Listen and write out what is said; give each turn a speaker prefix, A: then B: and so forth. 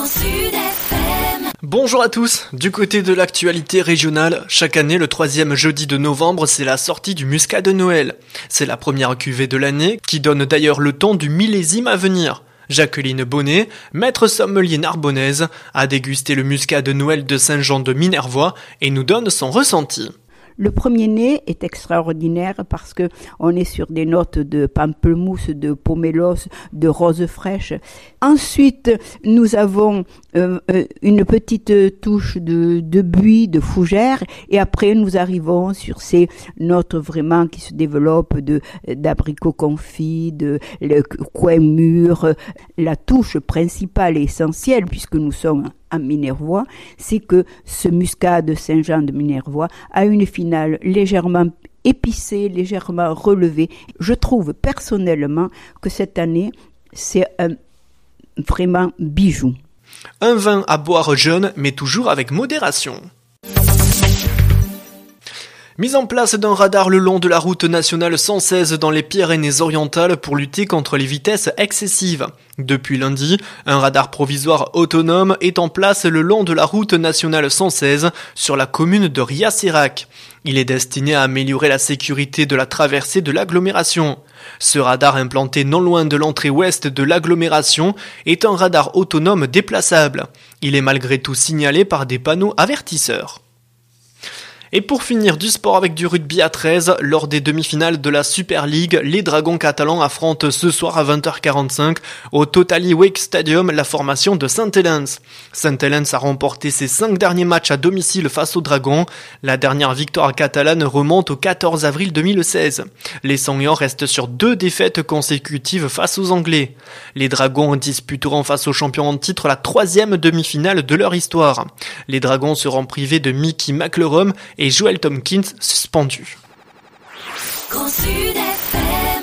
A: Bonjour à tous, du côté de l'actualité régionale, chaque année le 3e jeudi de novembre c'est la sortie du muscat de Noël. C'est la première cuvée de l'année qui donne d'ailleurs le ton du millésime à venir. Jacqueline Bonnet, maître sommelier narbonnaise, a dégusté le muscat de Noël de Saint-Jean de Minervois et nous donne son ressenti.
B: Le premier nez est extraordinaire parce que on est sur des notes de pamplemousse, de pomelos, de rose fraîche. Ensuite, nous avons une petite touche de buis, de fougère, et après nous arrivons sur ces notes vraiment qui se développent d'abricots confits, de le coin mûr. La touche principale et essentielle, puisque nous sommes à Minervois, c'est que ce muscat de Saint-Jean de Minervois a une finale légèrement épicée, légèrement relevée. Je trouve personnellement que cette année, c'est un vraiment bijou.
A: Un vin à boire jeune, mais toujours avec modération. Mise en place d'un radar le long de la route nationale 116 dans les Pyrénées-Orientales pour lutter contre les vitesses excessives. Depuis lundi, un radar provisoire autonome est en place le long de la route nationale 116 sur la commune de Riace-Erac. Il est destiné à améliorer la sécurité de la traversée de l'agglomération. Ce radar implanté non loin de l'entrée ouest de l'agglomération est un radar autonome déplaçable. Il est malgré tout signalé par des panneaux avertisseurs. Et pour finir, du sport avec du rugby à 13, lors des demi-finales de la Super League, les Dragons catalans affrontent ce soir à 20h45 au Totally Wake Stadium la formation de Saint-Helens. Saint-Helens a remporté ses 5 derniers matchs à domicile face aux Dragons. La dernière victoire catalane remonte au 14 avril 2016. Les Sanglians restent sur 2 défaites consécutives face aux Anglais. Les Dragons disputeront face aux champions en titre la 3e demi-finale de leur histoire. Les Dragons seront privés de Mickey McLerom et Joel Tomkins suspendus.